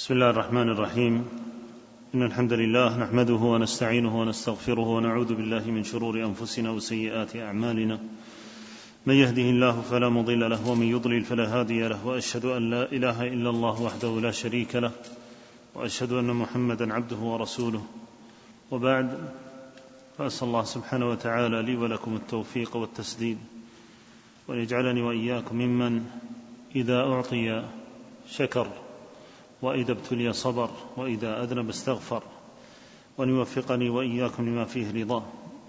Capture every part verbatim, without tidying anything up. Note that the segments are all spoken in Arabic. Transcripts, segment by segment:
بسم الله الرحمن الرحيم. إن الحمد لله نحمده ونستعينه ونستغفره ونعوذ بالله من شرور أنفسنا وسيئات أعمالنا. من يهده الله فلا مضل له ومن يضلل فلا هادي له، وأشهد أن لا إله إلا الله وحده لا شريك له، وأشهد أن محمدا عبده ورسوله. وبعد، فأسأل الله سبحانه وتعالى لي ولكم التوفيق والتسديد، وأن يجعلني وإياكم ممن إذا أعطي شكر، وإذا ابتلي صبر، وإذا أذنب استغفر، وأن يوفقني وإياكم لما فيه رضاه.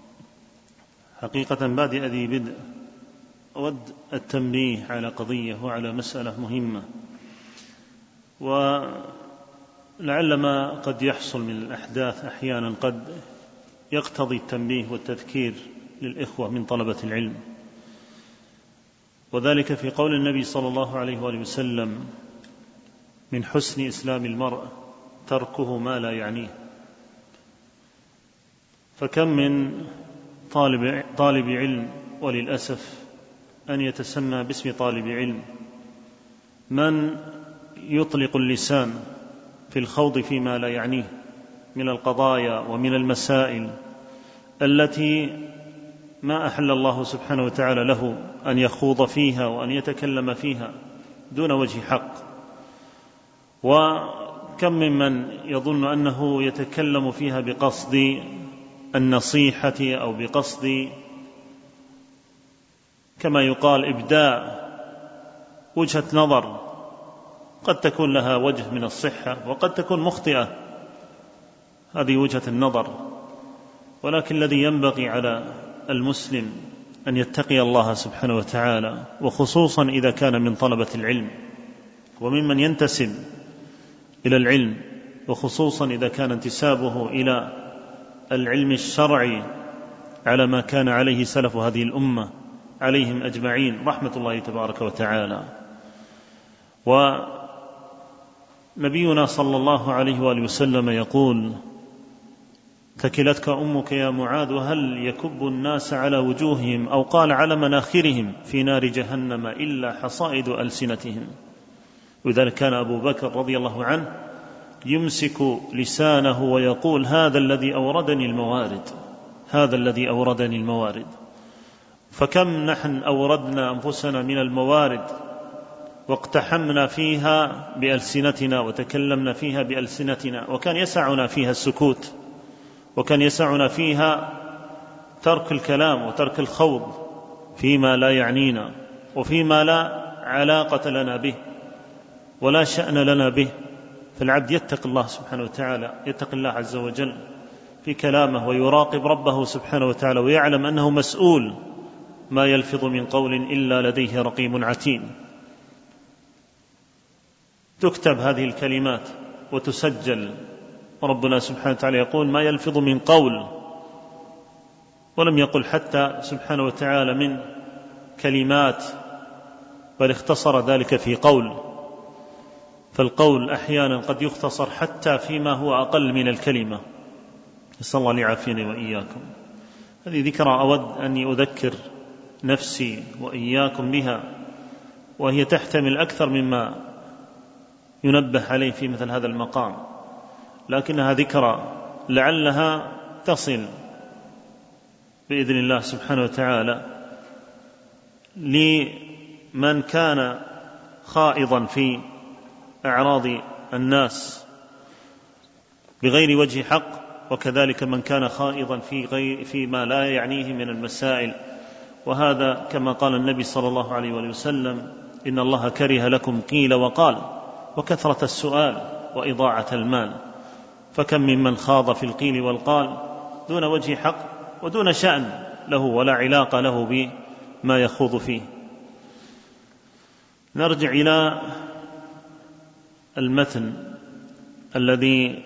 حقيقة بادئ ذي بدء أود التنبيه على قضية وعلى مسألة مهمة، ولعل ما قد يحصل من الأحداث أحيانا قد يقتضي التنبيه والتذكير للإخوة من طلبة العلم، وذلك في قول النبي صلى الله عليه وآله وسلم: من حسن إسلام المرء تركه ما لا يعنيه. فكم من طالب, طالب علم، وللأسف أن يتسمى باسم طالب علم، من يطلق اللسان في الخوض فيما لا يعنيه من القضايا ومن المسائل التي ما أحل الله سبحانه وتعالى له أن يخوض فيها وأن يتكلم فيها دون وجه حق. وكم ممن يظن أنه يتكلم فيها بقصد النصيحة أو بقصد كما يقال إبداء وجهة نظر قد تكون لها وجه من الصحة وقد تكون مخطئة هذه وجهة النظر، ولكن الذي ينبغي على المسلم أن يتقي الله سبحانه وتعالى، وخصوصا إذا كان من طلبة العلم وممن ينتسب إلى العلم، وخصوصا إذا كان انتسابه إلى العلم الشرعي على ما كان عليه سلف هذه الأمة عليهم أجمعين رحمة الله تبارك وتعالى. ونبينا صلى الله عليه وآله وسلم يقول: ثكلتك أمك يا معاذ، وهل يكب الناس على وجوههم أو قال على مناخرهم في نار جهنم إلا حصائد ألسنتهم. وذلك كان أبو بكر رضي الله عنه يمسك لسانه ويقول: هذا الذي أوردني الموارد، هذا الذي أوردني الموارد. فكم نحن أوردنا أنفسنا من الموارد واقتحمنا فيها بألسنتنا وتكلمنا فيها بألسنتنا، وكان يسعنا فيها السكوت، وكان يسعنا فيها ترك الكلام وترك الخوض فيما لا يعنينا وفيما لا علاقة لنا به ولا شأن لنا به. فالعبد يتقي الله سبحانه وتعالى، يتقي الله عز وجل في كلامه، ويراقب ربه سبحانه وتعالى، ويعلم أنه مسؤول، ما يلفظ من قول إلا لديه رقيب عتيد. تكتب هذه الكلمات وتسجل، وربنا سبحانه وتعالى يقول: ما يلفظ من قول، ولم يقل حتى سبحانه وتعالى من كلمات، بل اختصر ذلك في قول. فالقول أحيانا قد يختصر حتى فيما هو أقل من الكلمة، نسأل الله يعافيني وإياكم. هذه ذكرى أود أني أذكر نفسي وإياكم بها، وهي تحتمل أكثر مما ينبه عليه في مثل هذا المقام، لكنها ذكرى لعلها تصل بإذن الله سبحانه وتعالى لمن كان خائضا في أعراض الناس بغير وجه حق، وكذلك من كان خائضا في غير فيما لا يعنيه من المسائل. وهذا كما قال النبي صلى الله عليه وسلم: إن الله كره لكم قيل وقال وكثرة السؤال وإضاعة المال. فكم ممن خاض في القيل والقال دون وجه حق ودون شأن له ولا علاقة له بما يخوض فيه. نرجع إلى المتن الذي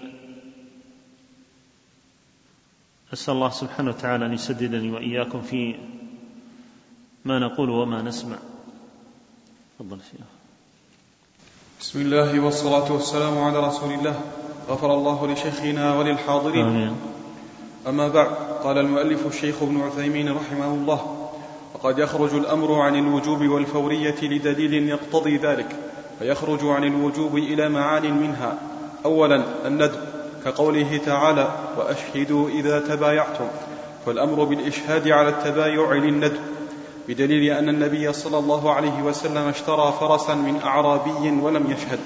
أسأل الله سبحانه وتعالى أن يسددني وإياكم في ما نقول وما نسمع. تفضل شيخ. بسم الله والصلاة والسلام على رسول الله، غفر الله لشيخنا وللحاضرين. آمين. أما بعد، قال المؤلف الشيخ ابن عثيمين رحمه الله: وقد يخرج الأمر عن الوجوب والفورية لدليل يقتضي ذلك، فيخرج عن الوجوب إلى معان منها، أولا الندب كقوله تعالى وأشهدوا إذا تبايعتم، فالأمر بالإشهاد على التبايع للندب، بدليل أن النبي صلى الله عليه وسلم اشترى فرسا من أعرابي ولم يشهد.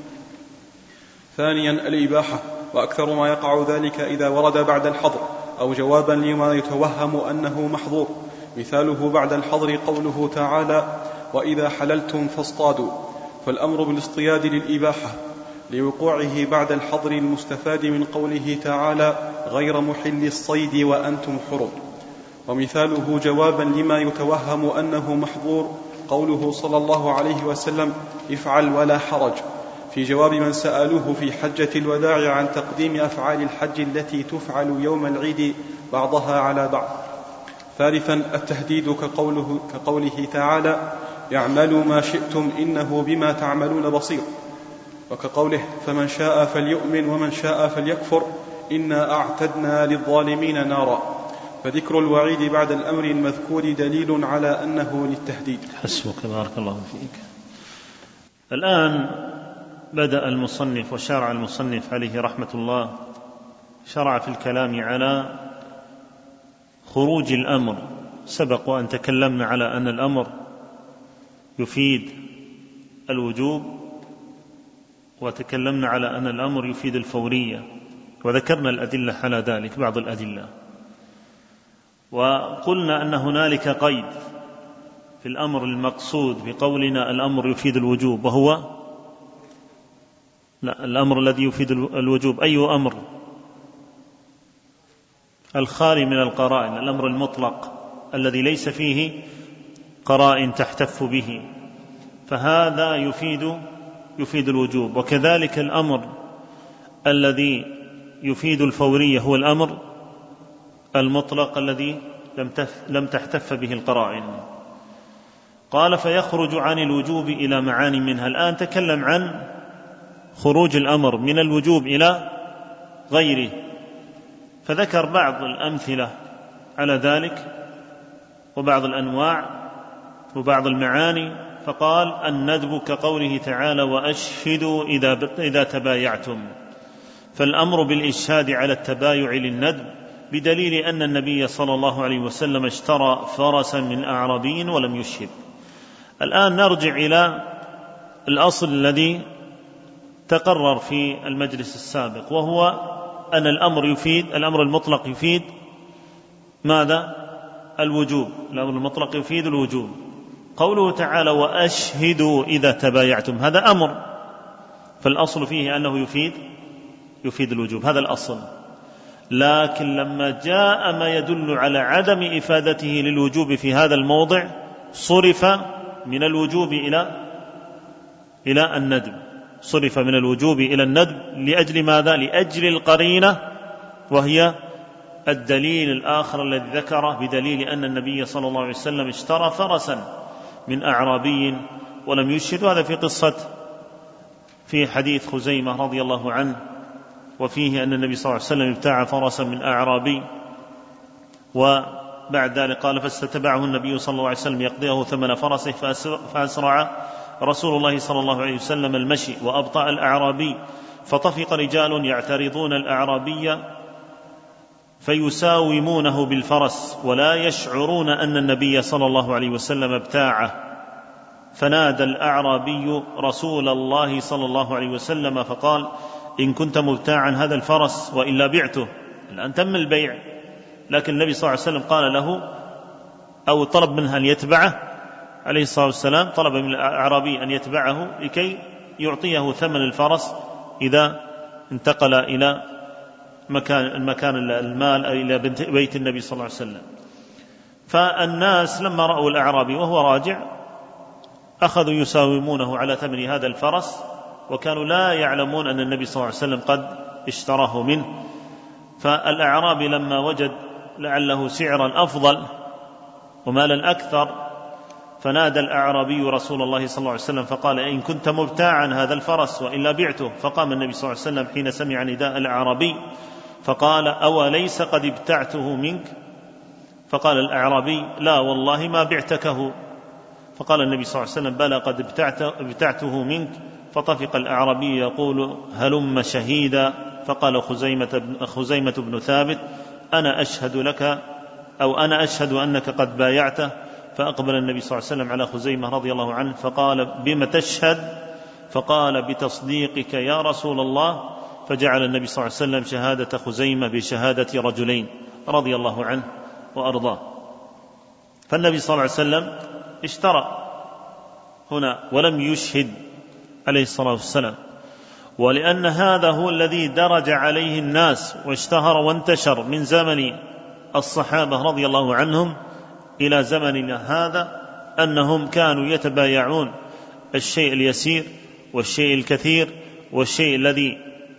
ثانيا الإباحة، وأكثر ما يقع ذلك إذا ورد بعد الحظر أو جوابا لما يتوهم أنه محظور. مثاله بعد الحظر قوله تعالى وإذا حللتم فاصطادوا، فالأمر بالاصطياد للإباحة لوقوعه بعد الحظر المستفاد من قوله تعالى غير محل الصيد وأنتم حرم. ومثاله جوابا لما يتوهم أنه محظور قوله صلى الله عليه وسلم افعل ولا حرج، في جواب من سألوه في حجة الوداع عن تقديم أفعال الحج التي تفعل يوم العيد بعضها على بعض. ثالثا التهديد كقوله, كقوله تعالى يعملوا ما شئتم إنه بما تعملون بصير، وكقوله فمن شاء فليؤمن ومن شاء فليكفر إنا أعتدنا للظالمين نارا. فذكر الوعيد بعد الأمر المذكور دليل على أنه للتهديد. حسبك بارك الله فيك. الآن بدأ المصنف وشرع المصنف عليه رحمة الله شرع في الكلام على خروج الأمر. سبق وأن تكلمنا على أن الأمر يفيد الوجوب، وتكلمنا على أن الأمر يفيد الفورية، وذكرنا الأدلة على ذلك بعض الأدلة، وقلنا أن هنالك قيد في الأمر المقصود بقولنا الأمر يفيد الوجوب، وهو لا الأمر الذي يفيد الوجوب أي أمر؟ الخالي من القرائن، الأمر المطلق الذي ليس فيه قرائن تحتف به، فهذا يفيد يفيد الوجوب. وكذلك الأمر الذي يفيد الفورية هو الأمر المطلق الذي لم تحتف به القرائن. قال فيخرج عن الوجوب إلى معاني منها. الآن تكلم عن خروج الأمر من الوجوب إلى غيره، فذكر بعض الأمثلة على ذلك وبعض الأنواع وبعض المعاني، فقال الندب كقوله تعالى وأشهدوا إذا تبايعتم، فالأمر بالإشهاد على التبايع للندب، بدليل أن النبي صلى الله عليه وسلم اشترى فرسا من أعرابي ولم يشهد. الآن نرجع إلى الأصل الذي تقرر في المجلس السابق، وهو أن الأمر يفيد الأمر المطلق يفيد ماذا؟ الوجوب. الأمر المطلق يفيد الوجوب. قوله تعالى وأشهدوا إذا تبايعتم هذا أمر، فالأصل فيه أنه يفيد يفيد الوجوب، هذا الأصل. لكن لما جاء ما يدل على عدم إفادته للوجوب في هذا الموضع صرف من الوجوب إلى إلى الندب، صرف من الوجوب إلى الندب لأجل ماذا؟ لأجل القرينة، وهي الدليل الآخر الذي ذكره بدليل أن النبي صلى الله عليه وسلم اشترى فرسا من أعرابي ولم يشهد. وهذا في قصة في حديث خزيمة رضي الله عنه، وفيه أن النبي صلى الله عليه وسلم ابتاع فرسا من أعرابي، وبعد ذلك قال فاستتبعه النبي صلى الله عليه وسلم يقضيه ثمن فرسه، فأسرع رسول الله صلى الله عليه وسلم المشي وأبطأ الأعرابي، فطفق رجال يعترضون الأعرابي فيساومونه بالفرس ولا يشعرون أن النبي صلى الله عليه وسلم ابتاعه، فنادى الأعرابي رسول الله صلى الله عليه وسلم فقال إن كنت مبتاعا هذا الفرس وإلا بعته. الآن تم البيع، لكن النبي صلى الله عليه وسلم قال له أو طلب منها أن يتبعه عليه الصلاة والسلام، طلب من الأعرابي أن يتبعه لكي يعطيه ثمن الفرس إذا انتقل إلى مكان المكان المال إلى بيت النبي صلى الله عليه وسلم. فالناس لما رأوا الأعرابي وهو راجع أخذوا يساومونه على ثمن هذا الفرس، وكانوا لا يعلمون أن النبي صلى الله عليه وسلم قد اشتراه منه. فالأعرابي لما وجد لعله سعرا أفضل ومالا أكثر فنادى الأعرابي رسول الله صلى الله عليه وسلم فقال إن كنت مبتاعا هذا الفرس وإلا بعته. فقام النبي صلى الله عليه وسلم حين سمع نداء الأعرابي فقال أوليس قد ابتعته منك؟ فقال الأعرابي لا والله ما بعتكه. فقال النبي صلى الله عليه وسلم بلى قد ابتعته منك، فطفق الأعرابي يقول هلم شهيدا، فقال خزيمة, خزيمة بن ثابت أنا أشهد لك أو أنا أشهد أنك قد بايعته. فأقبل النبي صلى الله عليه وسلم على خزيمة رضي الله عنه فقال بم تشهد؟ فقال بتصديقك يا رسول الله. فجعل النبي صلى الله عليه وسلم شهادة خزيمة بشهادة رجلين رضي الله عنه وأرضاه. فالنبي صلى الله عليه وسلم اشترى هنا ولم يشهد عليه الصلاة والسلام، ولأن هذا هو الذي درج عليه الناس واشتهر وانتشر من زمن الصحابة رضي الله عنهم إلى زمننا هذا، أنهم كانوا يتبايعون الشيء اليسير والشيء الكثير والشيء الذي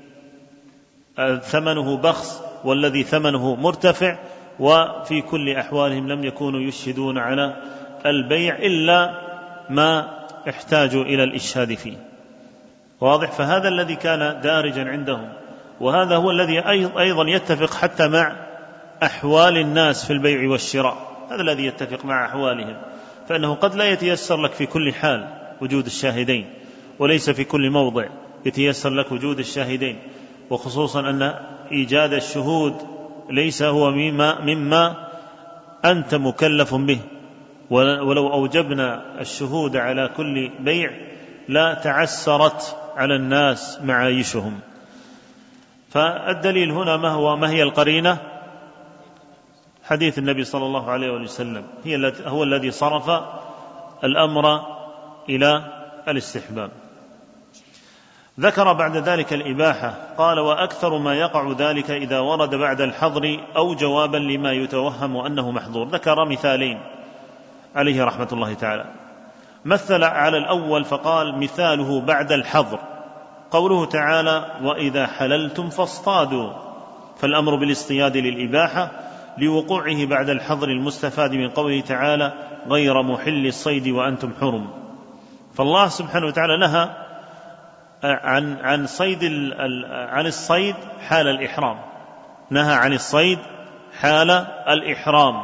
ثمنه بخس والذي ثمنه مرتفع، وفي كل أحوالهم لم يكونوا يشهدون على البيع إلا ما احتاجوا إلى الإشهاد فيه. واضح؟ فهذا الذي كان دارجا عندهم، وهذا هو الذي أيضا يتفق حتى مع أحوال الناس في البيع والشراء، هذا الذي يتفق مع أحوالهم، فإنه قد لا يتيسر لك في كل حال وجود الشاهدين، وليس في كل موضع يتيسر لك وجود الشاهدين، وخصوصا أن إيجاد الشهود ليس هو مما, مما أنت مكلف به، ولو أوجبنا الشهود على كل بيع لا تعسرت على الناس معايشهم. فالدليل هنا ما هو ما هي القرينة؟ حديث النبي صلى الله عليه وسلم هي هو الذي صرف الأمر إلى الاستحباب. ذكر بعد ذلك الإباحة، قال وأكثر ما يقع ذلك إذا ورد بعد الحظر أو جوابا لما يتوهم أنه محظور. ذكر مثالين عليه رحمة الله تعالى، مثل على الأول فقال مثاله بعد الحظر قوله تعالى وإذا حللتم فاصطادوا، فالأمر بالاصطياد للإباحة لوقوعه بعد الحظر المستفاد من قوله تعالى غير محل الصيد وأنتم حرم. فالله سبحانه وتعالى نهى عن عن صيد عن الصيد حال الإحرام، نهى عن الصيد حال الإحرام،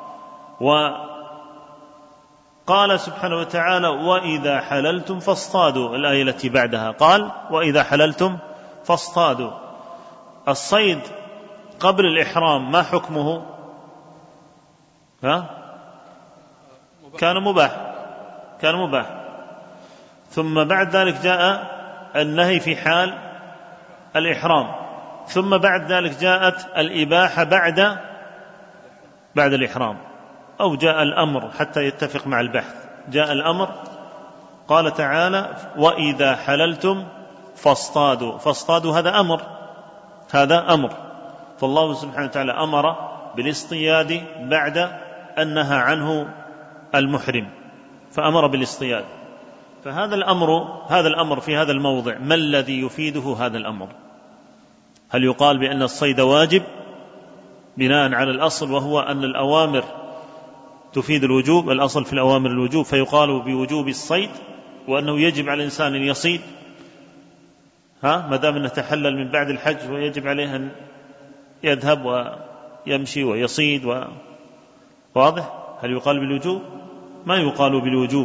وقال سبحانه وتعالى وإذا حللتم فاصطادوا، الآية التي بعدها قال وإذا حللتم فاصطادوا. الصيد قبل الإحرام ما حكمه؟ ها؟ كان مباح، كان مباح، ثم بعد ذلك جاء النهي في حال الإحرام، ثم بعد ذلك جاءت الإباحة بعد بعد الإحرام، أو جاء الأمر حتى يتفق مع البحث، جاء الأمر قال تعالى وإذا حللتم فاصطادوا، فاصطادوا هذا أمر، هذا أمر، فالله سبحانه وتعالى أمر بالاصطياد بعد أن نهى عنه المحرم، فأمر بالاصطياد. فهذا الأمر هذا الأمر في هذا الموضع ما الذي يفيده هذا الأمر؟ هل يقال بأن الصيد واجب بناء على الأصل وهو أن الأوامر تفيد الوجوب، الأصل في الأوامر الوجوب، فيقال بوجوب الصيد وأنه يجب على الإنسان أن يصيد، ها ما دام أنه تحلل من بعد الحج ويجب عليه أن يذهب ويمشي ويصيد و... واضح؟ هل يقال بالوجوب؟ ما يقال بالوجوب.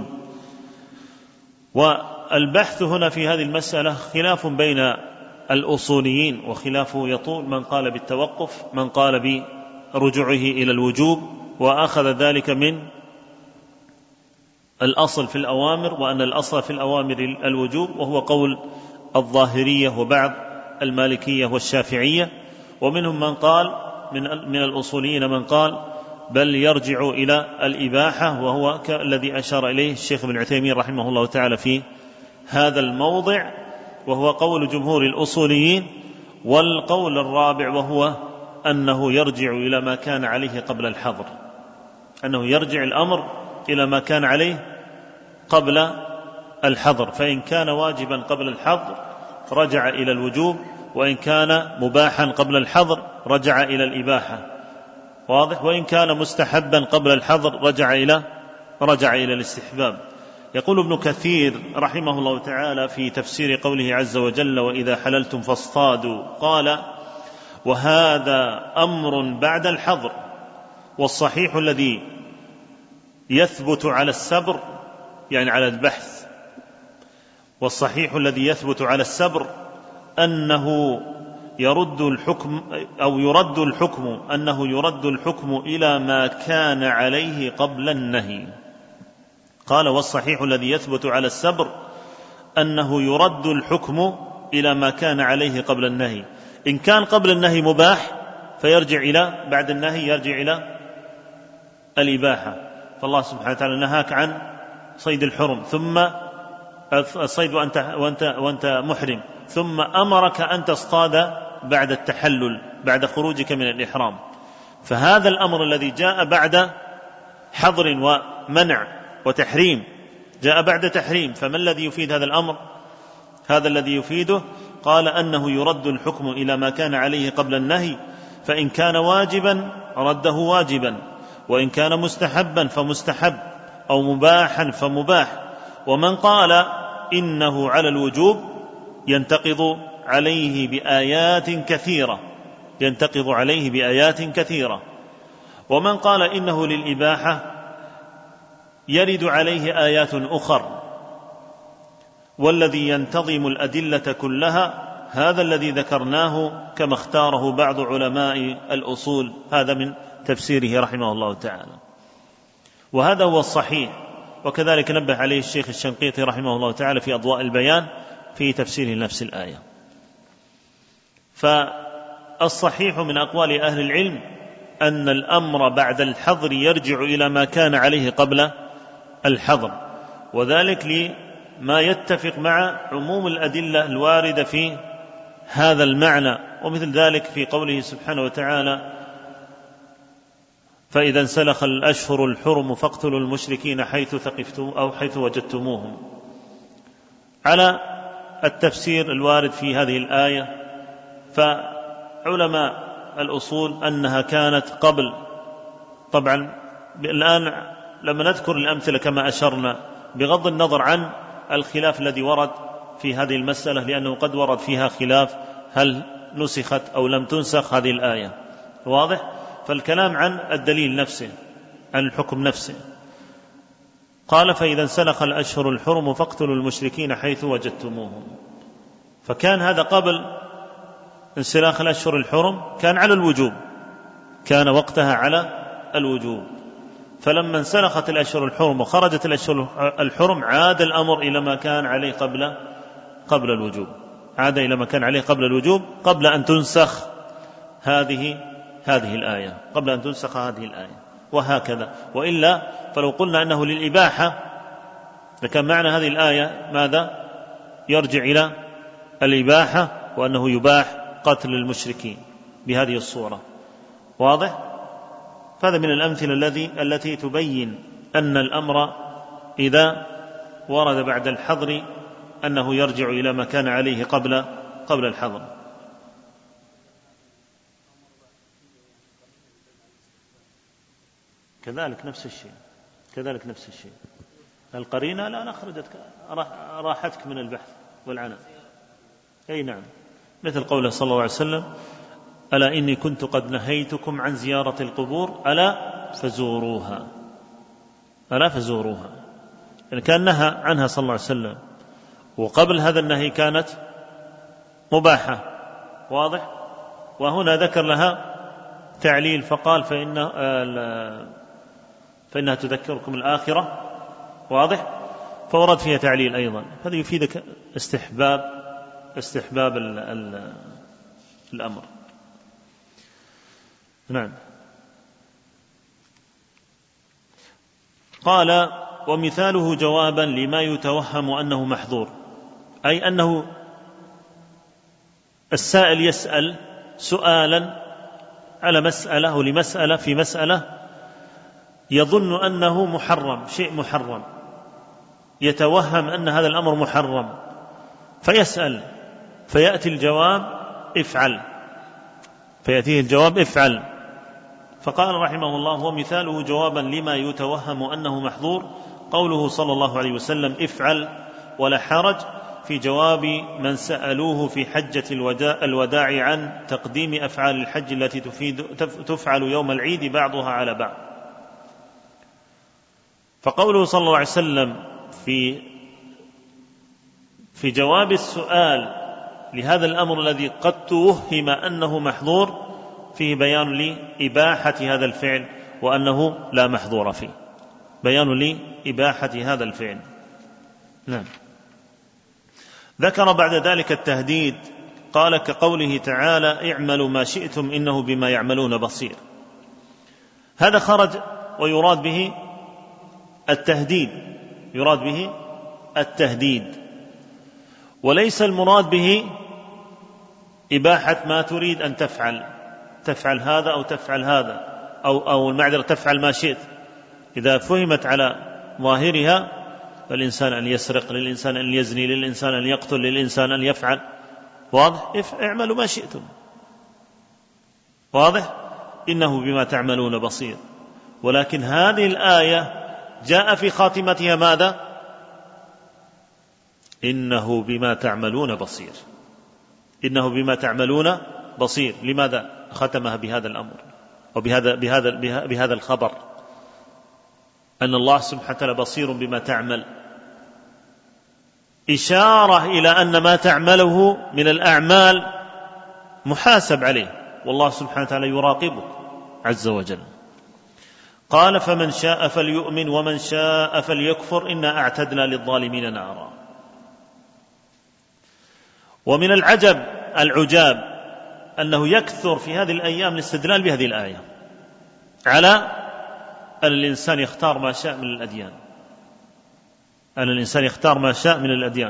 والبحث هنا في هذه المسألة خلاف بين الأصوليين، وخلافه يطول، من قال بالتوقف، من قال برجوعه إلى الوجوب، وأخذ ذلك من الأصل في الأوامر، وأن الأصل في الأوامر الوجوب، وهو قول الظاهرية وبعض المالكية والشافعية. ومنهم من قال من من الأصوليين من قال بل يرجع إلى الإباحة، وهو الذي أشار إليه الشيخ ابن عثيمين رحمه الله تعالى في هذا الموضع، وهو قول جمهور الأصوليين. والقول الرابع وهو أنه يرجع إلى ما كان عليه قبل الحظر، أنه يرجع الأمر إلى ما كان عليه قبل الحظر، فإن كان واجبا قبل الحظر رجع إلى الوجوب، وإن كان مباحا قبل الحظر رجع إلى الإباحة، واضح؟ وإن كان مستحبا قبل الحظر رجع إلى رجع إلى الاستحباب. يقول ابن كثير رحمه الله تعالى في تفسير قوله عز وجل وإذا حللتم فاصطادوا، قال وهذا أمر بعد الحظر، والصحيح الذي يثبت على السبر يعني على البحث والصحيح الذي يثبت على السبر أنه يرد الحكم أو يرد الحكم أنه يرد الحكم إلى ما كان عليه قبل النهي. قال: والصحيح الذي يثبت على السبر أنه يرد الحكم إلى ما كان عليه قبل النهي. إن كان قبل النهي مباح فيرجع إلى بعد النهي يرجع إلى الإباحة. فالله سبحانه وتعالى نهاك عن صيد الحرم، ثم الصيد وأنت, وأنت, وأنت محرم، ثم أمرك أن تصطاد بعد التحلل بعد خروجك من الإحرام. فهذا الأمر الذي جاء بعد حظر ومنع وتحريم جاء بعد تحريم، فما الذي يفيد هذا الأمر؟ هذا الذي يفيده قال أنه يرد الحكم إلى ما كان عليه قبل النهي، فإن كان واجبا رده واجبا، وإن كان مستحبا فمستحب، أو مباحا فمباح. ومن قال إنه على الوجوب ينتقض عليه بآيات كثيرة ينتقض عليه بآيات كثيرة ومن قال إنه للإباحة يرد عليه آيات أخر. والذي ينتظم الأدلة كلها هذا الذي ذكرناه كما اختاره بعض علماء الأصول، هذا من تفسيره رحمه الله تعالى، وهذا هو الصحيح. وكذلك نبه عليه الشيخ الشنقيطي رحمه الله تعالى في أضواء البيان في تفسير نفس الآية. فالصحيح من أقوال أهل العلم أن الأمر بعد الحظر يرجع إلى ما كان عليه قبل الحظر، وذلك لما يتفق مع عموم الأدلة الواردة في هذا المعنى. ومثل ذلك في قوله سبحانه وتعالى: فإذا انسلخ الأشهر الحرم فاقتلوا المشركين حيث ثقفتم أو حيث وجدتموهم. على التفسير الوارد في هذه الآية، فعلماء الأصول أنها كانت قبل. طبعا الآن لما نذكر الأمثلة كما أشرنا بغض النظر عن الخلاف الذي ورد في هذه المسألة، لأنه قد ورد فيها خلاف هل نسخت أو لم تنسخ هذه الآية، واضح؟ فالكلام عن الدليل نفسه، عن الحكم نفسه. قال: فإذا انسلخ الأشهر الحرم فاقتلوا المشركين حيث وجدتموهم. فكان هذا قبل انسلاخ الأشهر الحرم، كان على الوجوب، كان وقتها على الوجوب. فلما انسلخت الأشهر الحرم وخرجت الأشهر الحرم عاد الأمر إلى ما كان عليه قبل قبل الوجوب عاد إلى ما كان عليه قبل الوجوب قبل أن تنسخ هذه هذه الآية قبل أن تنسخ هذه الآية وهكذا. وإلا فلو قلنا أنه للإباحة لكان معنى هذه الآية ماذا؟ يرجع إلى الإباحة، وأنه يباح قتل المشركين بهذه الصورة، واضح؟ فهذا من الأمثلة الذي التي تبين أن الأمر إذا ورد بعد الحظر أنه يرجع إلى ما كان عليه قبل قبل الحظر. كذلك نفس الشيء كذلك نفس الشيء القرينة لا أخرجتك راحتك من البحث والعناء. أي نعم، مثل قوله صلى الله عليه وسلم: ألا إني كنت قد نهيتكم عن زيارة القبور ألا فزوروها ألا فزوروها يعني كان نهى عنها صلى الله عليه وسلم، وقبل هذا النهي كانت مباحة، واضح؟ وهنا ذكر لها تعليل فقال: فإن فإنها تذكركم الآخرة، واضح؟ فورد فيها تعليل أيضا. هذا يفيدك استحباب استحباب ال ال الأمر. نعم. قال: ومثاله جوابا لما يتوهم أنه محظور، أي أنه السائل يسأل سؤالا على مسألة أو لمسألة في مسألة يظن أنه محرم، شيء محرم، يتوهم أن هذا الأمر محرم، فيسأل فيأتي الجواب افعل فيأتيه الجواب افعل. فقال رحمه الله: ومثاله جوابا لما يتوهم أنه محظور قوله صلى الله عليه وسلم: افعل ولا حرج، في جواب من سألوه في حجة الوداع عن تقديم أفعال الحج التي تفيد تفعل يوم العيد بعضها على بعض. فقوله صلى الله عليه وسلم في في جواب السؤال لهذا الأمر الذي قد توهم أنه محظور فيه بيان لإباحة هذا الفعل وأنه لا محظور فيه، بيان لإباحة هذا الفعل. نعم. ذكر بعد ذلك التهديد، قال كقوله تعالى اعملوا ما شئتم إنه بما يعملون بصير. هذا خرج ويراد به التهديد، يراد به التهديد، وليس المراد به إباحة ما تريد أن تفعل، تفعل هذا أو تفعل هذا أو, أو المعذرة تفعل ما شئت. إذا فهمت على ظاهرها فالإنسان أن يسرق، للإنسان أن يزني، للإنسان أن يقتل، للإنسان أن يفعل، واضح؟ اعملوا ما شئتم، واضح؟ إنه بما تعملون بصير. ولكن هذه الآية جاء في خاتمتها ماذا؟ إنه بما تعملون بصير، إنه بما تعملون بصير. لماذا ختمها بهذا الأمر وبهذا بهذا بهذا الخبر أن الله سبحانه وتعالى بصير بما تعمل؟ إشارة إلى أن ما تعمله من الأعمال محاسب عليه، والله سبحانه وتعالى يراقبه عز وجل. قال فمن شاء فليؤمن ومن شاء فليكفر إنا أعتدنا للظالمين نارا. ومن العجب العجاب أنه يكثر في هذه الأيام الاستدلال بهذه الآية على أن الإنسان يختار ما شاء من الأديان، أن الإنسان يختار ما شاء من الأديان،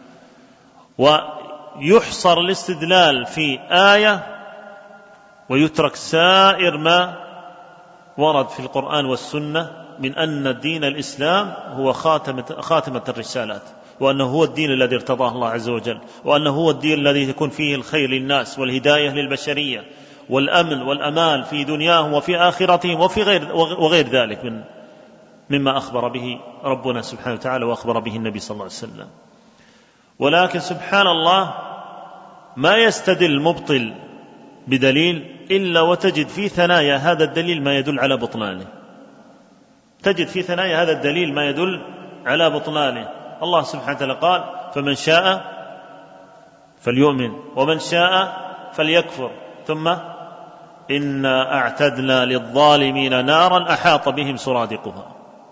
ويحصر الاستدلال في آية ويترك سائر ما ورد في القرآن والسنة من أن الدين الإسلام هو خاتمة, خاتمة الرسالات، وأنه هو الدين الذي ارتضاه الله عز وجل، وأنه هو الدين الذي يكون فيه الخير للناس والهداية للبشرية والأمن والأمان في دنياهم وفي آخرتهم وفي غير وغير ذلك من مما أخبر به ربنا سبحانه وتعالى وأخبر به النبي صلى الله عليه وسلم. ولكن سبحان الله ما يستدل المبطل بدليل إلا وتجد في ثنايا هذا الدليل ما يدل على بطلانه، تجد في ثنايا هذا الدليل ما يدل على بطلانه. الله سبحانه وتعالى قال فمن شاء فليؤمن ومن شاء فليكفر، ثم إنا أعتدنا للظالمين نارا أحاط بهم سرادقها.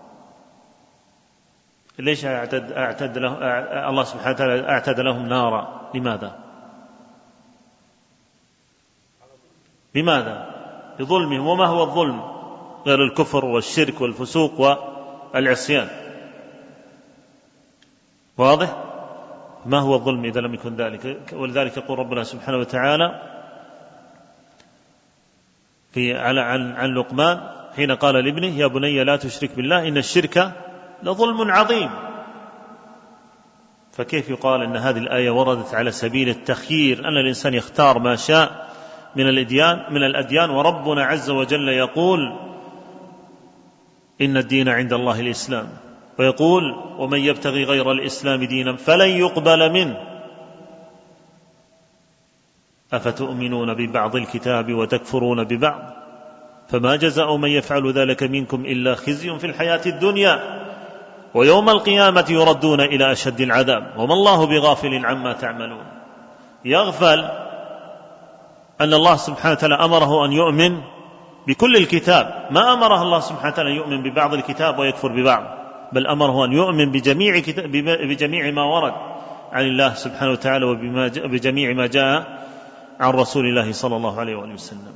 ليش أعتد, أعتد له الله سبحانه وتعالى أعتد لهم نارا؟ لماذا؟ لماذا؟ لظلمهم. وما هو الظلم غير الكفر والشرك والفسوق والعصيان؟ واضح؟ ما هو الظلم إذا لم يكن ذلك؟ ولذلك يقول ربنا سبحانه وتعالى في على عن, عن لقمان حين قال لابنه يا بني لا تشرك بالله إن الشرك لظلم عظيم. فكيف يقال أن هذه الآية وردت على سبيل التخيير، أن الإنسان يختار ما شاء من الأديان من الأديان وربنا عز وجل يقول إن الدين عند الله الإسلام، ويقول ومن يبتغي غير الإسلام دينا فلن يقبل منه أفتؤمنون ببعض الكتاب وتكفرون ببعض فما جزاء من يفعل ذلك منكم إلا خزي في الحياة الدنيا ويوم القيامة يردون إلى أشد العذاب وما الله بغافل عما تعملون. يغفل أن الله سبحانه وتعالى أمره أن يؤمن بكل الكتاب، ما أمره الله سبحانه وتعالى أن يؤمن ببعض الكتاب ويكفر ببعض، بل أمره أن يؤمن بجميع, بجميع ما ورد عن الله سبحانه وتعالى وبجميع ما جاء عن رسول الله صلى الله عليه وآله وسلم.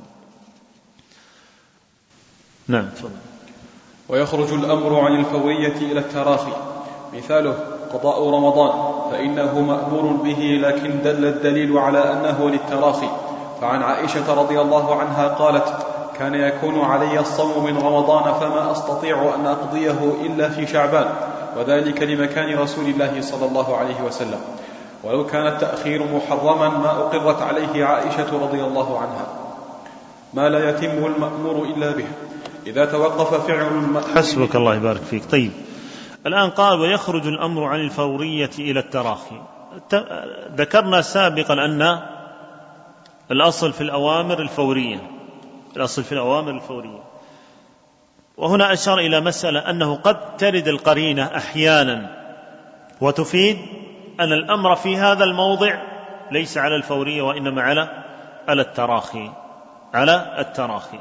نعم. ويخرج الأمر عن الفورية إلى التراخي، مثاله قضاء رمضان فإنه مأمور به لكن دل الدليل على أنه للتراخي. فعن عائشة رضي الله عنها قالت كان يكون علي الصوم من رمضان فما أستطيع أن أقضيه إلا في شعبان، وذلك لمكان رسول الله صلى الله عليه وسلم، ولو كان التأخير محرما ما أقرت عليه عائشة رضي الله عنها، ما لا يتم المأمور إلا به إذا توقف فعل المأمور. حسبك الله يبارك فيك. طيب الآن قال ويخرج الأمر عن الفورية إلى التراخي. ذكرنا سابقا أن الأصل في الأوامر الفورية، الأصل في الأوامر الفورية، وهنا أشار إلى مسألة أنه قد ترد القرينة أحيانا وتفيد أن الأمر في هذا الموضع ليس على الفورية وإنما على على التراخي على التراخي.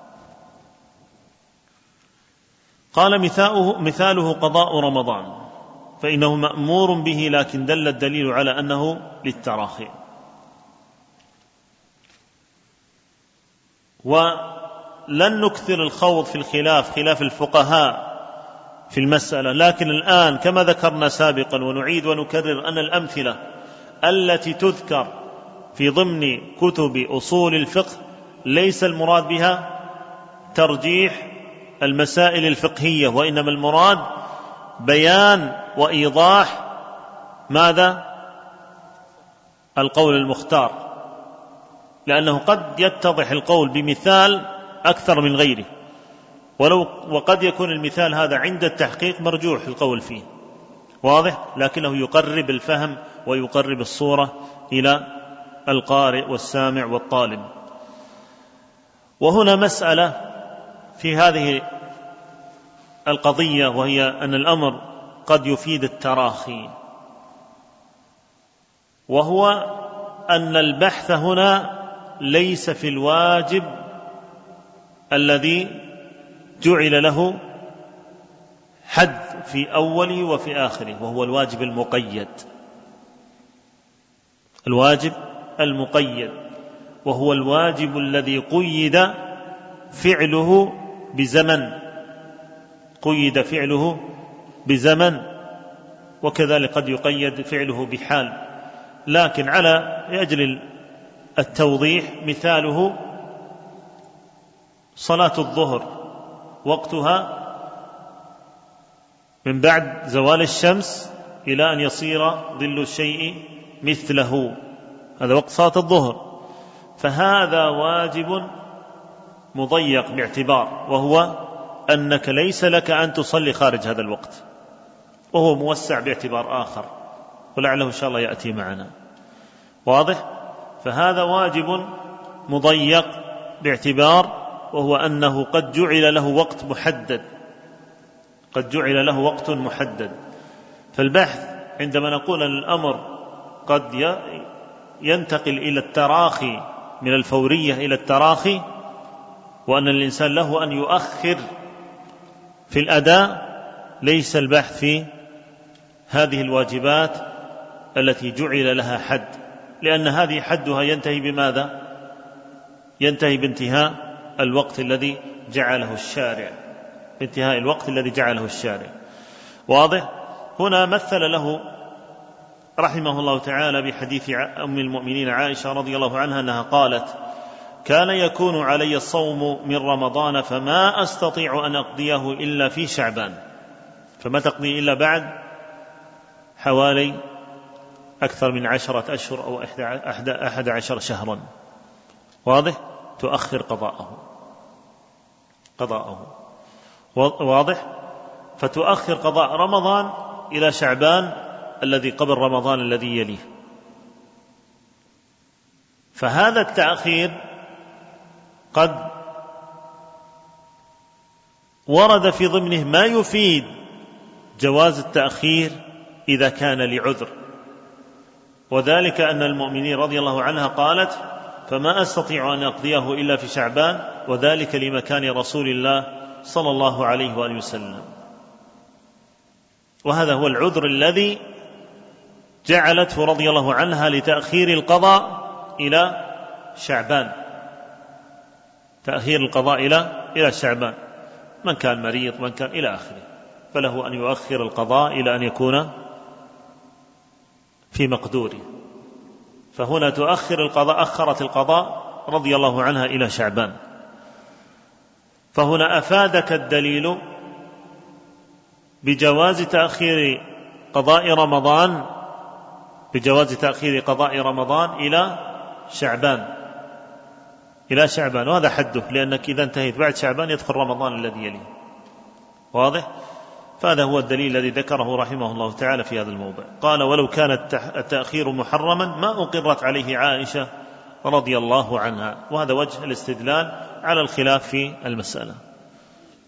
قال مثاله, مثاله قضاء رمضان فإنه مأمور به لكن دل الدليل على أنه للتراخي. ولن نكثر الخوض في الخلاف خلاف الفقهاء في المسألة، لكن الآن كما ذكرنا سابقا ونعيد ونكرر أن الأمثلة التي تذكر في ضمن كتب أصول الفقه ليس المراد بها ترجيح المسائل الفقهية، وإنما المراد بيان وإيضاح ماذا؟ القول المختار، لأنه قد يتضح القول بمثال أكثر من غيره، ولو وقد يكون المثال هذا عند التحقيق مرجوح القول فيه، واضح، لكنه يقرب الفهم ويقرب الصورة إلى القارئ والسامع والطالب. وهنا مسألة في هذه القضية، وهي أن الأمر قد يفيد التراخي، وهو أن البحث هنا ليس في الواجب الذي جعل له حد في أوله وفي آخره، وهو الواجب المقيد، الواجب المقيد وهو الواجب الذي قيد فعله بزمن، قيد فعله بزمن، وكذلك قد يقيد فعله بحال. لكن على أجل التوضيح مثاله صلاة الظهر وقتها من بعد زوال الشمس إلى أن يصير ظل الشيء مثله، هذا وقت صلاة الظهر، فهذا واجب مضيق باعتبار، وهو أنك ليس لك أن تصلي خارج هذا الوقت، وهو موسع باعتبار آخر ولعله إن شاء الله يأتي معنا، واضح؟ فهذا واجب مضيق باعتبار، وهو أنه قد جعل له وقت محدد، قد جعل له وقت محدد. فالبحث عندما نقول أن الأمر قد ينتقل إلى التراخي من الفورية إلى التراخي، وأن الإنسان له أن يؤخر في الأداء، ليس البحث في هذه الواجبات التي جعل لها حد، لأن هذه حدها ينتهي بماذا؟ ينتهي بانتهاء الوقت الذي جعله الشارع، بانتهاء الوقت الذي جعله الشارع، واضح؟ هنا مثل له رحمه الله تعالى بحديث أم المؤمنين عائشة رضي الله عنها أنها قالت: كان يكون علي الصوم من رمضان فما أستطيع أن أقضيه إلا في شعبان، فما تقضي إلا بعد حوالي أكثر من عشرة أشهر أو أحد عشر شهرا، واضح؟ تؤخر قضاءه قضاءه واضح؟ فتؤخر قضاء رمضان إلى شعبان الذي قبل رمضان الذي يليه. فهذا التأخير قد ورد في ضمنه ما يفيد جواز التأخير إذا كان لعذر، وذلك أن المؤمنين رضي الله عنها قالت: فما أستطيع أن أقضيه إلا في شعبان، وذلك لمكان رسول الله صلى الله عليه وآله وسلم. وهذا هو العذر الذي جعلته رضي الله عنها لتأخير القضاء إلى شعبان، تأخير القضاء إلى إلى شعبان، من كان مريض من كان إلى آخره، فله أن يؤخر القضاء إلى أن يكون في مقدوره. فهنا تؤخر القضاء، أخرت القضاء رضي الله عنها إلى شعبان. فهنا أفادك الدليل بجواز تأخير قضاء رمضان بجواز تأخير قضاء رمضان إلى شعبان إلى شعبان وهذا حده، لأنك إذا انتهيت بعد شعبان يدخل رمضان الذي يليه، واضح؟ فهذا هو الدليل الذي ذكره رحمه الله تعالى في هذا الموضع. قال: ولو كان التأخير محرما ما أقرت عليه عائشة رضي الله عنها. وهذا وجه الاستدلال على الخلاف في المسألة.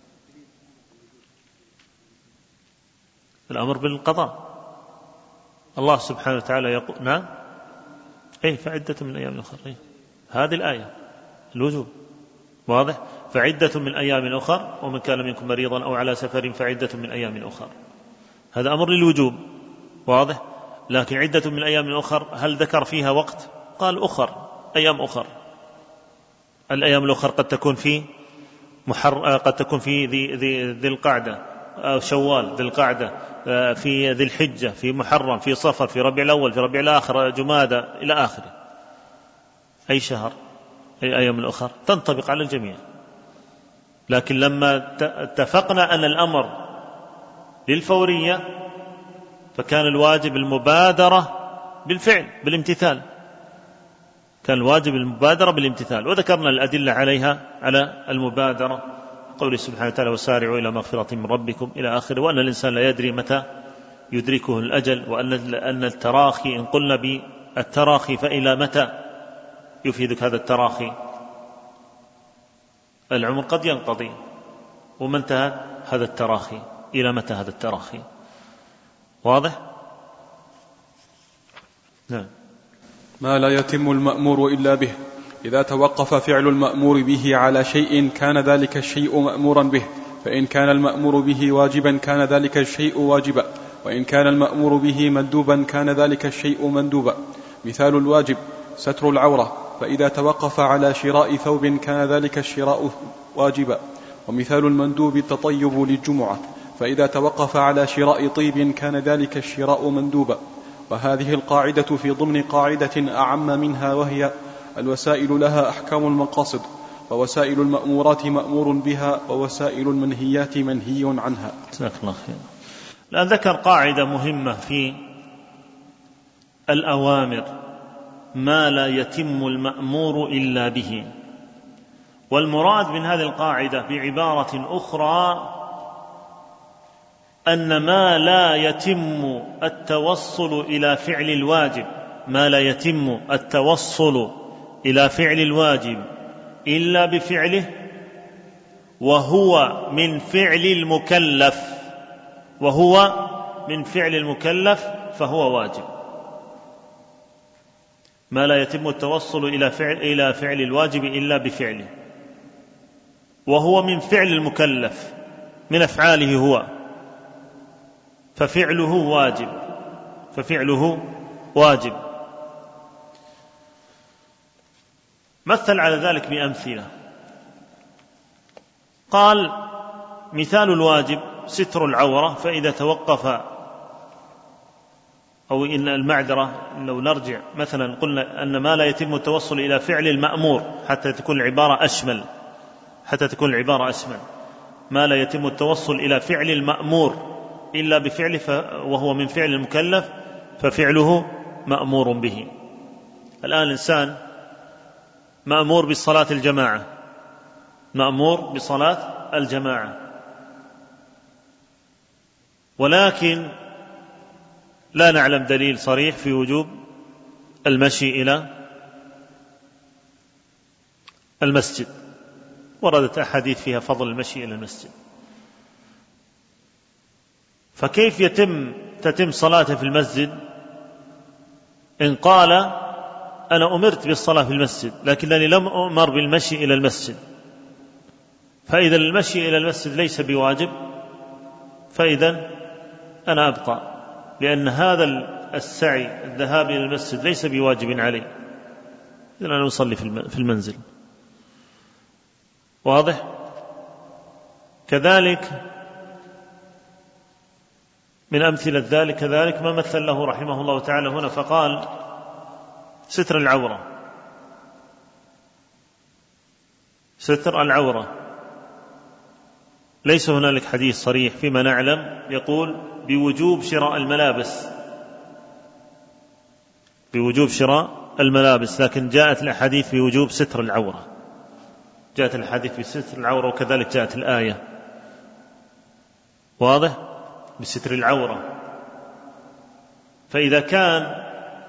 الأمر بالقضاء الله سبحانه وتعالى يقول نعم إيه فعدة من أيام أخر إيه؟ هذه الآية الوجوب واضح. فعدة من أيام أخر ومن كان منكم مريضا أو على سفر فعدة من أيام أخر، هذا أمر للوجوب واضح. لكن عدة من أيام أخر هل ذكر فيها وقت؟ قال أخر، أيام أخر. الأيام الأخر قد تكون في محر... قد تكون في ذي, ذي... ذي القعدة أو شوال، ذي القعدة، في ذي الحجة، في محرم، في صفر، في ربيع الأول، في ربيع الآخر، جمادى إلى آخره. أي شهر، أي أيام الأخر تنطبق على الجميع. لكن لما اتفقنا أن الأمر للفورية فكان الواجب المبادرة بالفعل بالامتثال، كان الواجب المبادرة بالامتثال، وذكرنا الأدلة عليها على المبادرة، قوله سبحانه وتعالى وسارعوا إلى مغفرة من ربكم إلى آخره، وأن الإنسان لا يدري متى يدركه الأجل، وأن التراخي إن قلنا بالتراخي فإلى متى يفيدك هذا التراخي؟ العمر قد ينقضي، وما انتهى هذا التراخي؟ إلى متى هذا التراخي؟ واضح؟ نعم. ما لا يتم المأمور إلا به، إذا توقف فعل المأمور به على شيء كان ذلك الشيء مأمورا به، فإن كان المأمور به واجبا كان ذلك الشيء واجبا، وإن كان المأمور به مندوبا كان ذلك الشيء مندوبا. مثال الواجب ستر العورة، فإذا توقف على شراء ثوب كان ذلك الشراء واجبا. ومثال المندوب التطيب للجمعة، فإذا توقف على شراء طيب كان ذلك الشراء مندوبا. وهذه القاعدة في ضمن قاعدة أعم منها، وهي الوسائل لها أحكام المقاصد، ووسائل المأمورات مأمور بها، ووسائل المنهيات منهي عنها. جزاك الله خير. الآن ذكر قاعدة مهمة في الأوامر، ما لا يتم المأمور إلا به. والمراد من هذه القاعدة بعبارة أخرى أن ما لا يتم التوصل إلى فعل الواجب، ما لا يتم التوصل إلى فعل الواجب إلا بفعله وهو من فعل المكلف، وهو من فعل المكلف فهو واجب. ما لا يتم التوصل إلى فعل إلى فعل الواجب إلا بفعله وهو من فعل المكلف، من أفعاله هو، ففعله واجب، ففعله واجب. مثل على ذلك بأمثلة. قال مثال الواجب ستر العورة، فإذا توقف، أو إن المعذرة لو نرجع مثلا قلنا أن ما لا يتم التوصل إلى فعل المأمور حتى تكون العبارة أشمل، حتى تكون العبارة أشمل، ما لا يتم التوصل إلى فعل المأمور إلا بفعله وهو من فعل المكلف ففعله مأمور به. الآن الإنسان مأمور بصلاة الجماعة، مأمور بصلاة الجماعة، ولكن لا نعلم دليل صريح في وجوب المشي إلى المسجد، وردت أحاديث فيها فضل المشي إلى المسجد، فكيف يتم تتم صلاته في المسجد إن قال أنا أمرت بالصلاة في المسجد لكنني لم أمر بالمشي إلى المسجد؟ فإذا المشي إلى المسجد ليس بواجب، فإذا أنا أبقى، لأن هذا السعي الذهاب إلى المسجد ليس بواجب علي، إذن أنا أصلي في المنزل. واضح؟ كذلك من أمثلة ذلك كذلك ما مثل له رحمه الله تعالى هنا، فقال ستر العورة، ستر العورة ليس هنالك حديث صريح فيما نعلم يقول بوجوب شراء الملابس، بوجوب شراء الملابس، لكن جاءت الأحاديث بوجوب ستر العورة، جاءت الحديث بستر العورة، وكذلك جاءت الآية. واضح؟ بستر العورة. فإذا كان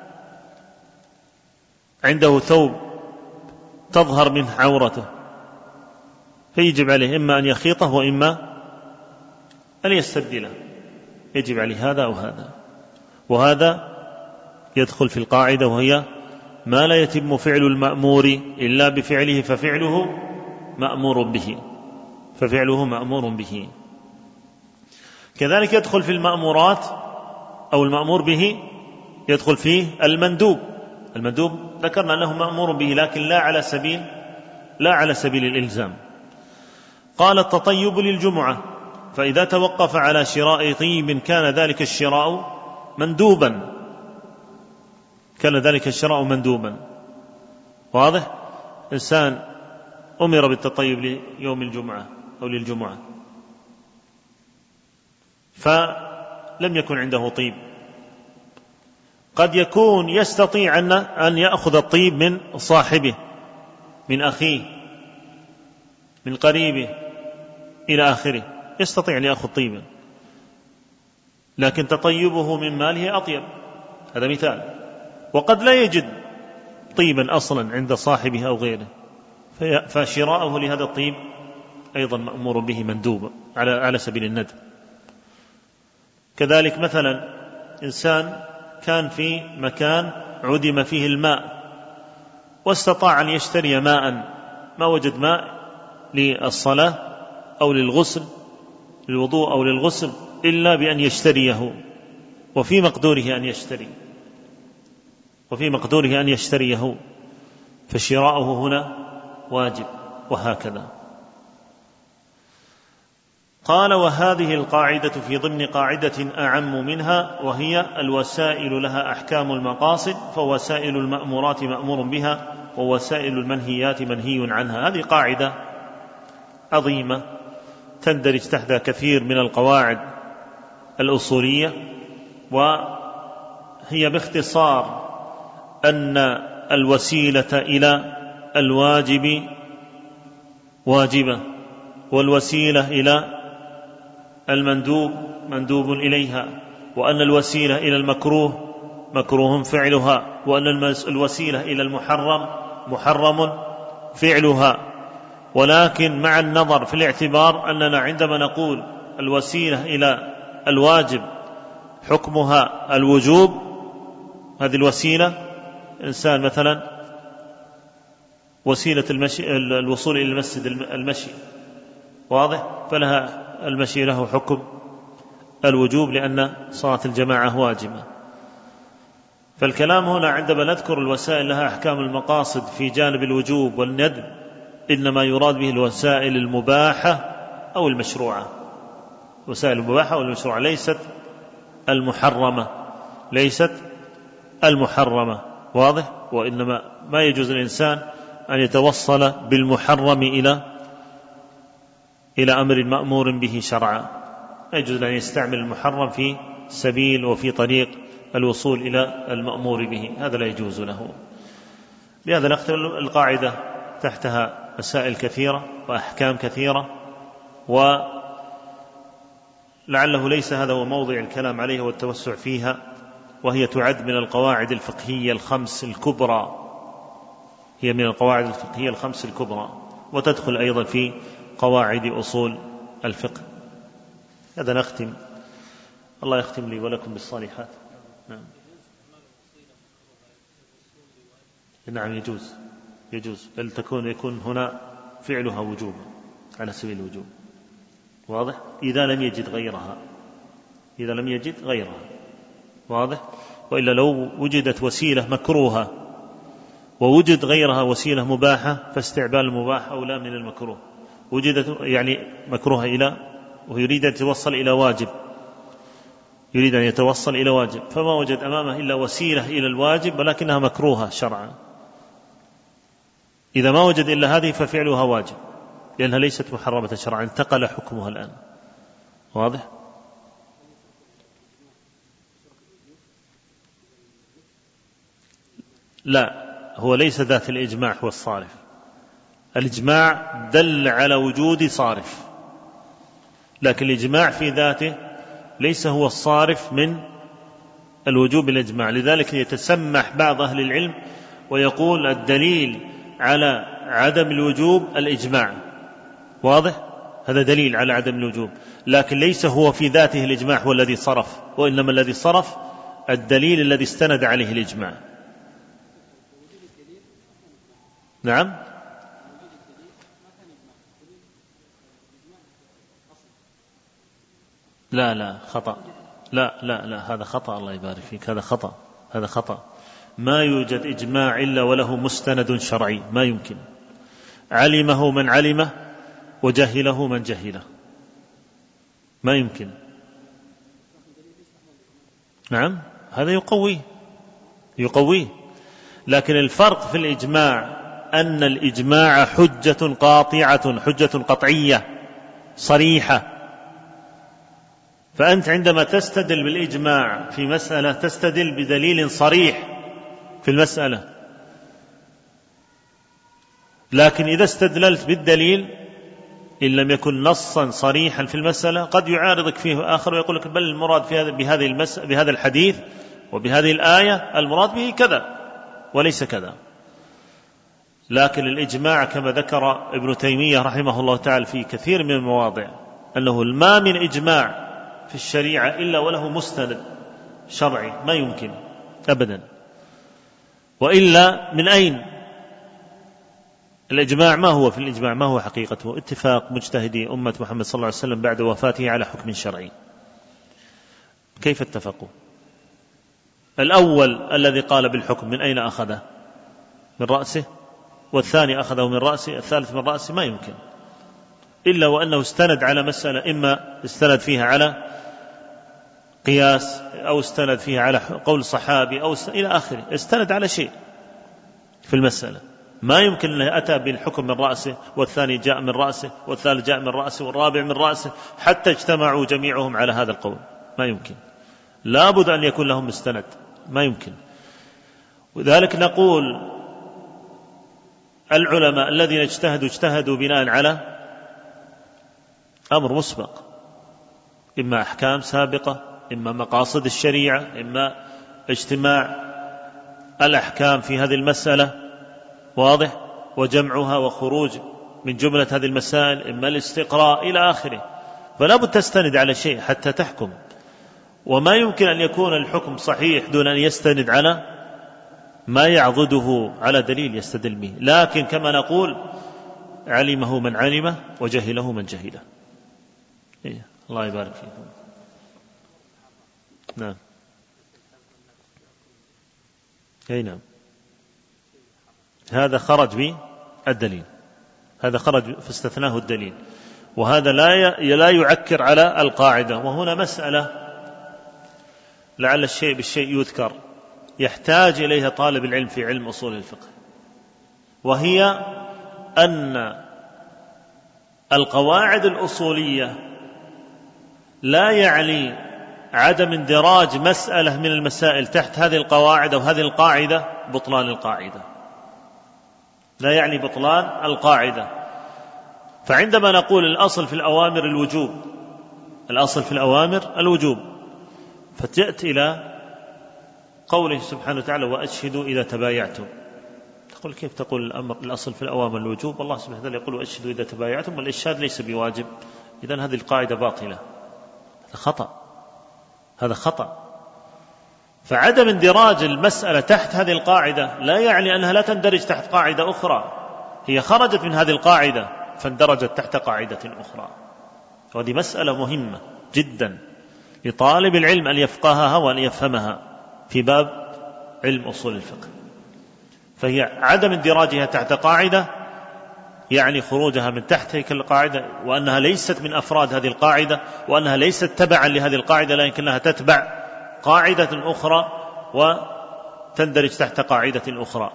عنده ثوب تظهر منه عورته فيجب عليه إما أن يخيطه وإما أن يستبدله، يجب عليه هذا أو هذا، وهذا يدخل في القاعدة، وهي ما لا يتم فعل المأمور إلا بفعله ففعله مأمور به ففعله مأمور به. كذلك يدخل في المأمورات أو المأمور به يدخل فيه المندوب. المندوب ذكرنا أنه مأمور به لكن لا على سبيل لا على سبيل الإلزام. قال التطيب للجمعة، فإذا توقف على شراء طيب كان ذلك الشراء مندوبا كان ذلك الشراء مندوبا واضح؟ إنسان أمر بالتطيب ليوم الجمعة أو للجمعة، فلم يكن عنده طيب، قد يكون يستطيع أن يأخذ الطيب من صاحبه، من أخيه، من قريبه إلى آخره، يستطيع أن يأخذ طيبا، لكن تطيبه من ماله أطيب، هذا مثال. وقد لا يجد طيبا أصلا عند صاحبه أو غيره، فشراؤه لهذا الطيب أيضا مأمور به مندوب على على سبيل الندب. كذلك مثلا إنسان كان في مكان عدم فيه الماء واستطاع أن يشتري ماء، ما وجد ماء للصلاة أو للغسل، للوضوء أو للغسل، إلا بأن يشتريه، وفي مقدوره أن يشتري وفي مقدوره أن يشتريه فشراؤه هنا واجب، وهكذا. قال: وهذه القاعدة في ضمن قاعدة أعم منها، وهي الوسائل لها أحكام المقاصد، فوسائل المأمورات مأمور بها، ووسائل المنهيات منهي عنها. هذه قاعدة عظيمة تندرج تحتها كثير من القواعد الأصولية، وهي باختصار أن الوسيلة إلى الواجب واجبة، والوسيلة إلى المندوب مندوب إليها، وأن الوسيلة إلى المكروه مكروه فعلها، وأن الوسيلة إلى المحرم محرم فعلها. ولكن مع النظر في الاعتبار أننا عندما نقول الوسيلة إلى الواجب حكمها الوجوب، هذه الوسيلة إنسان مثلا وسيلة المشي الوصول إلى المسجد المشي، واضح؟ فلها المشي له حكم الوجوب لأن صلاة الجماعة واجبة. فالكلام هنا عندما نذكر الوسائل لها أحكام المقاصد في جانب الوجوب والندب، إنما يراد به الوسائل المباحة أو المشروعة، وسائل المباحة أو المشروعة، ليست المحرمة ليست المحرمة واضح؟ وإنما ما يجوز للإنسان أن يتوصل بالمحرم إلى إلى أمر مأمور به شرعا، لا يجوز أن يستعمل المحرم في سبيل وفي طريق الوصول إلى المأمور به، هذا لا يجوز له. لهذا نختم القاعدة تحتها مسائل كثيرة وأحكام كثيرة، ولعله ليس هذا هو موضع الكلام عليها والتوسع فيها، وهي تعد من القواعد الفقهية الخمس الكبرى هي من القواعد الفقهية الخمس الكبرى، وتدخل أيضا في قواعد أصول الفقه. هذا نختم. الله يختم لي ولكم بالصالحات. نعم نعم يجوز يجوز بل تكون يكون هنا فعلها وجوبا على سبيل الوجوب، واضح؟ إذا لم يجد غيرها إذا لم يجد غيرها واضح؟ وإلا لو وجدت وسيلة مكروهة ووجد غيرها وسيلة مباحة فاستعمال المباح أولى من المكروه. وجدت يعني مكروهة إلى ويريد أن يتوصل إلى واجب يريد أن يتوصل إلى واجب فما وجد أمامه إلا وسيلة إلى الواجب ولكنها مكروهة شرعا، إذا ما وجد إلا هذه ففعلها واجب لأنها ليست محرمة شرعا، انتقل حكمها الآن، واضح؟ لا، هو ليس ذات الإجماع هو الصارف. الإجماع دل على وجود صارف، لكن الإجماع في ذاته ليس هو الصارف من الوجوب الإجماع. لذلك يتسمح بعض أهل العلم ويقول الدليل على عدم الوجوب الإجماع، واضح؟ هذا دليل على عدم الوجوب، لكن ليس هو في ذاته الإجماع هو الذي صرف، وإنما الذي صرف الدليل الذي استند عليه الإجماع. نعم. لا لا خطأ، لا لا لا هذا خطأ، الله يبارك فيك، هذا خطأ، هذا خطأ. ما يوجد إجماع إلا وله مستند شرعي، ما يمكن. علمه من علمه وجهله من جهله، ما يمكن. نعم هذا يقويه يقويه لكن الفرق في الإجماع أن الإجماع حجة قاطعة، حجة قطعية صريحة. فأنت عندما تستدل بالإجماع في مسألة تستدل بدليل صريح في المسألة، لكن إذا استدللت بالدليل إن لم يكن نصا صريحا في المسألة قد يعارضك فيه آخر ويقول لك بل المراد في هذا بهذه المس... بهذا الحديث وبهذه الآية المراد به كذا وليس كذا. لكن الإجماع كما ذكر ابن تيمية رحمه الله تعالى في كثير من المواضع أنه ما من إجماع في الشريعة إلا وله مستند شرعي، ما يمكن أبدا. وإلا من أين الإجماع؟ ما هو في الإجماع؟ ما هو حقيقته؟ اتفاق مجتهدي أمة محمد صلى الله عليه وسلم بعد وفاته على حكم شرعي. كيف اتفقوا؟ الأول الذي قال بالحكم من أين أخذه؟ من رأسه، والثاني أخذه من رأسه، الثالث من رأسه، ما يمكن إلا وأنه استند على مسألة، إما استند فيها على قياس أو استند فيها على قول صحابي أو إلى آخره، استند على شيء في المسألة. ما يمكن أنه أتى بالحكم من رأسه والثاني جاء من رأسه والثالث جاء من رأسه والرابع من رأسه حتى اجتمعوا جميعهم على هذا القول، ما يمكن. لا بد أن يكون لهم مستند، ما يمكن. وذلك نقول العلماء الذين اجتهدوا اجتهدوا بناء على أمر مسبق، إما أحكام سابقة، إما مقاصد الشريعة، إما اجتماع الأحكام في هذه المسألة واضح وجمعها وخروج من جملة هذه المسائل، إما الاستقراء إلى آخره. فلا بد تستند على شيء حتى تحكم، وما يمكن أن يكون الحكم صحيح دون أن يستند على ما يعضده على دليل يستدل به. لكن كما نقول علمه من علمه وجهله من جهله. إيه. الله يبارك فيكم. نعم. أي نعم. هذا خرج به الدليل، هذا خرج فاستثناه الدليل، وهذا لا لا يعكر على القاعدة. وهنا مسألة لعل الشيء بالشيء يذكر يحتاج إليها طالب العلم في علم أصول الفقه، وهي أن القواعد الأصولية لا يعني عدم اندراج مسألة من المسائل تحت هذه القواعد أو هذه القاعدة بطلان القاعدة، لا يعني بطلان القاعدة. فعندما نقول الأصل في الأوامر الوجوب، الأصل في الأوامر الوجوب، فتأتي إلى قوله سبحانه وتعالى وأشهدوا إذا تبايعتم. تقول كيف تقول الأمر الأصل في الأوامر الوجوب والله سبحانه وتعالى يقول وأشهدوا إذا تبايعتم والإشهاد ليس بواجب؟ إذن هذه القاعدة باطلة. هذا خطأ، هذا خطأ. فعدم اندراج المسألة تحت هذه القاعدة لا يعني أنها لا تندرج تحت قاعدة أخرى، هي خرجت من هذه القاعدة فاندرجت تحت قاعدة أخرى. وهذه مسألة مهمة جدا لطالب العلم أن يفقهها وأن يفهمها في باب علم أصول الفقه. فهي عدم اندراجها تحت قاعدة يعني خروجها من تحت هيك القاعدة، وأنها ليست من أفراد هذه القاعدة، وأنها ليست تبعا لهذه القاعدة، لكنها تتبع قاعدة أخرى وتندرج تحت قاعدة أخرى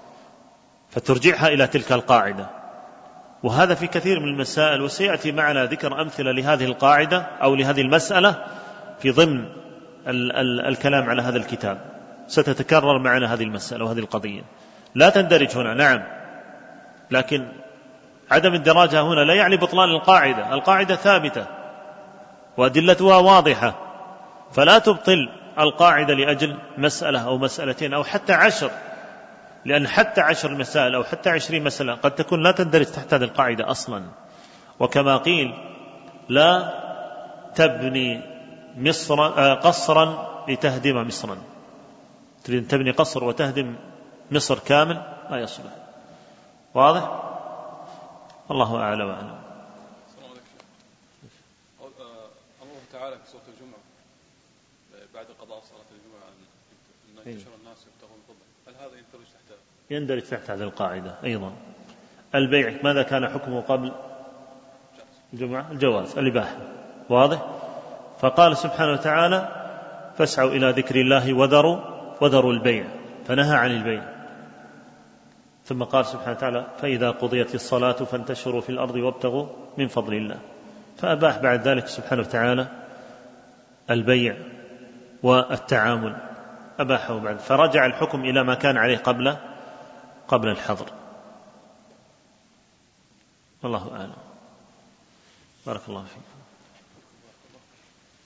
فترجعها إلى تلك القاعدة. وهذا في كثير من المسائل، وسيأتي معنا ذكر أمثلة لهذه القاعدة أو لهذه المسألة في ضمن ال- ال- الكلام على هذا الكتاب. ستتكرر معنا هذه المسألة وهذه القضية، لا تندرج هنا نعم، لكن عدم اندراجها هنا لا يعني بطلان القاعدة. القاعدة ثابتة وأدلتها واضحة، فلا تبطل القاعدة لأجل مسألة أو مسألتين أو حتى عشر، لأن حتى عشر مسائل أو حتى عشرين مسألة قد تكون لا تندرج تحت هذه القاعدة أصلا. وكما قيل لا تبني مصر قصرا لتهدم مصرا، تريد تبني قصر وتهدم مصر كامل ما يصلح. واضح؟ الله أعلم وأعلم. الله تعالى في سورة الجمعة بعد قضاء صلاة الجمعة أن ينتشر الناس يبتغون فضلا، هل هذا يندرج تحت يندرج تحت هذه القاعدة أيضا؟ البيع ماذا كان حكمه قبل الجمعة؟ الجواز، الإباحة. واضح؟ فقال سبحانه وتعالى فاسعوا إلى ذكر الله وذروا وذروا البيع، فنهى عن البيع. ثم قال سبحانه وتعالى فإذا قضيت الصلاة فانتشروا في الأرض وابتغوا من فضل الله، فأباح بعد ذلك سبحانه وتعالى البيع والتعامل، أباحه بعد، فرجع الحكم إلى ما كان عليه قبل قبل الحظر. والله أعلم. بارك الله فيك.